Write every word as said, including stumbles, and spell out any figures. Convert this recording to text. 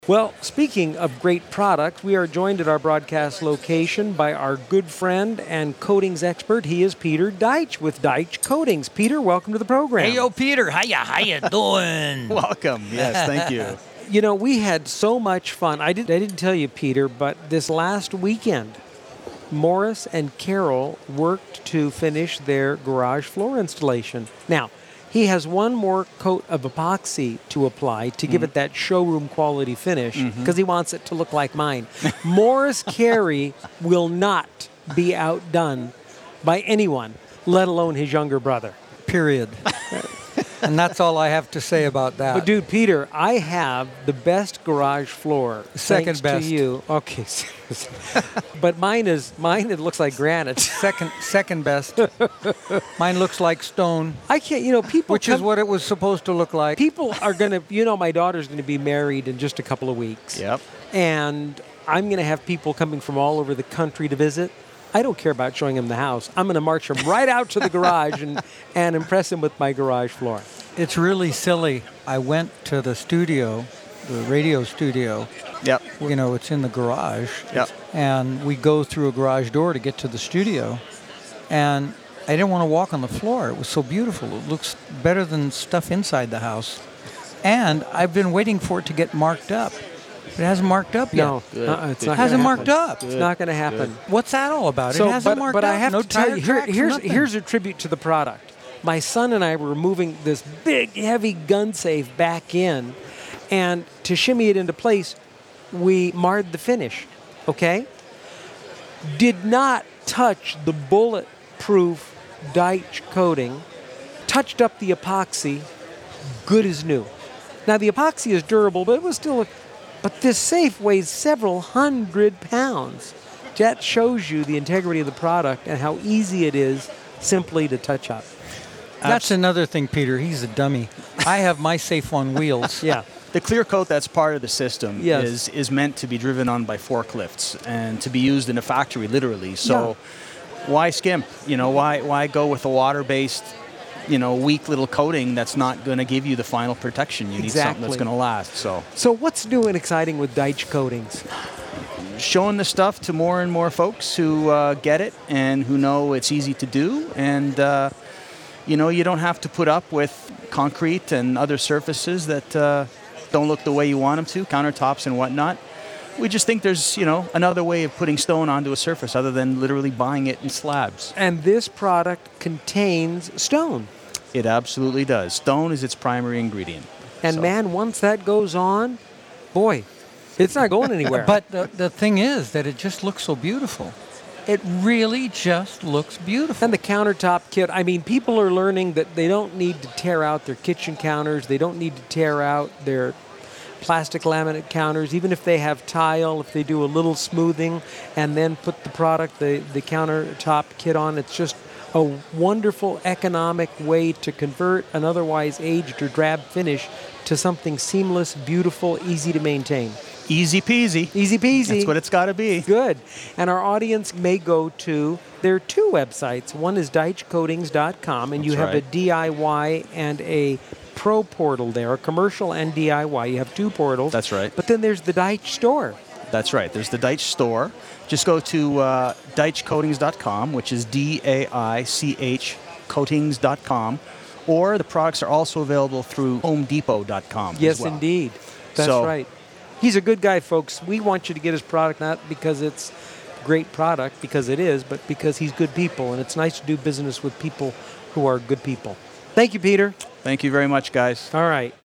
Well, speaking of great product, we are joined at our broadcast location by our good friend and coatings expert. He is Peter Deitch with Deitch Coatings. Peter, welcome to the program. Hey, yo, Peter. How ya, how ya doing? Welcome. Yes, thank you. You know, we had so much fun. I, did, I didn't tell you, Peter, but this last weekend, Morris and Carol worked to finish their garage floor installation. Now, he has one more coat of epoxy to apply to give mm. it that showroom quality finish because mm-hmm. he wants it to look like mine. Morris Carey will not be outdone by anyone, let alone his younger brother. Period. And that's all I have to say about that. But dude, Peter, I have the best garage floor. Second thanks best. to you. Okay. But mine is mine. It looks like granite. Second, second best. Mine looks like stone. I can't. You know, people. Which come, is what it was supposed to look like. People are gonna. You know, my daughter's gonna be married in just a couple of weeks. Yep. And I'm gonna have people coming from all over the country to visit. I don't care about showing them the house. I'm going to march them right out to the garage and, and impress them with my garage floor. It's really silly. I went to the studio, the radio studio. Yep. You know, it's in the garage. Yep. And we go through a garage door to get to the studio. And I didn't want to walk on the floor. It was so beautiful. It looks better than stuff inside the house. And I've been waiting for it to get marked up. It hasn't marked up yet. No, uh-uh, it's not it hasn't gonna marked happen. up. It's not going to happen. Good. What's that all about? So, it hasn't but, marked but up. I have no to tell tire you, here, tracks, here's nothing. here's a tribute to the product. My son and I were moving this big, heavy gun safe back in, and to shimmy it into place, we marred the finish. Okay? Did not touch the bulletproof Deitch coating. Touched up the epoxy, good as new. Now the epoxy is durable, but it was still. A, But this safe weighs several hundred pounds. That shows you the integrity of the product and how easy it is simply to touch up. That's another thing, Peter. He's a dummy. I have my safe on wheels. Yeah. The clear coat that's part of the system Yes. is is meant to be driven on by forklifts and to be used in a factory, literally. So Yeah. why skimp? You know, why why go with a water-based, you know, weak little coating that's not going to give you the final protection? You need something Exactly. that's going to last. So So what's new and exciting with Deitch Coatings? showing the stuff to more and more folks who uh, get it and who know it's easy to do. And, uh, you know, you don't have to put up with concrete and other surfaces that uh, don't look the way you want them to, countertops and whatnot. We just think there's, you know, another way of putting stone onto a surface other than literally buying it in slabs. And this product contains stone. It absolutely does. Stone is its primary ingredient. And So- man, once that goes on, boy, it's not going anywhere. But the, the thing is that it just looks so beautiful. It really just looks beautiful. And the countertop kit, I mean, people are learning that they don't need to tear out their kitchen counters. They don't need to tear out their plastic laminate counters. Even if they have tile, if they do a little smoothing and then put the product, the, the countertop kit on, it's just a wonderful economic way to convert an otherwise aged or drab finish to something seamless, beautiful, easy to maintain. Easy peasy. Easy peasy. That's what it's got to be. Good. And our audience may go to, there are two websites. One is deitch coatings dot com, and you That's have right. a D I Y and a pro portal there, a commercial and D I Y. You have two portals. That's right. But then there's the Deitch store. That's right. There's the Deitch store. Just go to uh, deitch coatings dot com, which is D A I C H coatings dot com, or the products are also available through home depot dot com. Yes, as well. indeed. That's So- right. He's a good guy, folks. We want you to get his product, not because it's a great product, because it is, but because he's good people, and it's nice to do business with people who are good people. Thank you, Peter. Thank you very much, guys. All right.